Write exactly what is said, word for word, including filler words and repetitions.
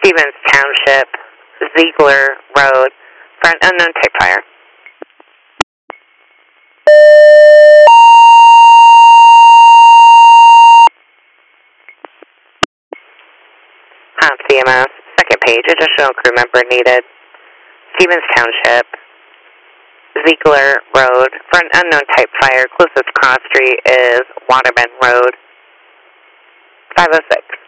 Stevens Township, Ziegler Road, for an unknown type fire. On C M S, second page, additional crew member needed. Stevens Township, Ziegler Road, for an unknown type fire. Closest cross street is Waterman Road, five oh six.